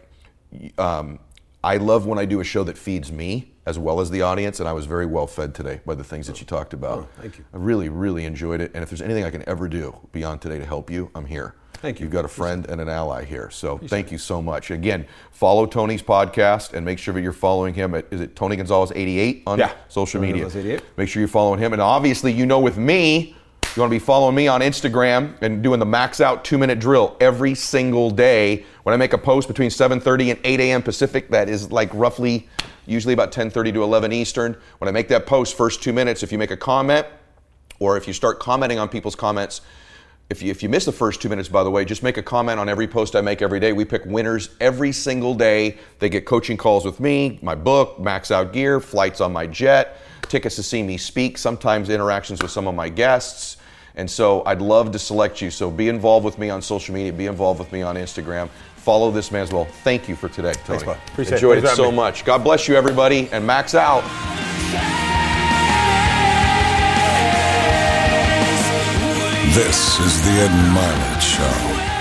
I love when I do a show that feeds me as well as the audience, and I was very well fed today by the things that you talked about. Oh, thank you. I really, really enjoyed it, and if there's anything I can ever do beyond today to help you, I'm here. Thank you. You've got a friend and an ally here, so thank you so much. Again, follow Tony's podcast and make sure that you're following him at, is it Tony Gonzalez 88 on social Tony media? Gonzalez 88. Make sure you're following him, and obviously with me, you want to be following me on Instagram and doing the Max Out 2-minute drill every single day. When I make a post between 7:30 and 8 a.m. Pacific, that is like roughly, usually about 10:30 to 11 Eastern. When I make that post, first 2 minutes, if you make a comment, or if you start commenting on people's comments, if you miss the first 2 minutes, by the way, just make a comment on every post I make every day. We pick winners every single day. They get coaching calls with me, my book, Max Out gear, flights on my jet, tickets to see me speak, sometimes interactions with some of my guests. And so I'd love to select you. So be involved with me on social media. Be involved with me on Instagram. Follow this man as well. Thank you for today, Tony. Thanks, bud. Appreciate Enjoyed it so me. much. God bless you, everybody, and Max Out. This is the Ed Milet Show.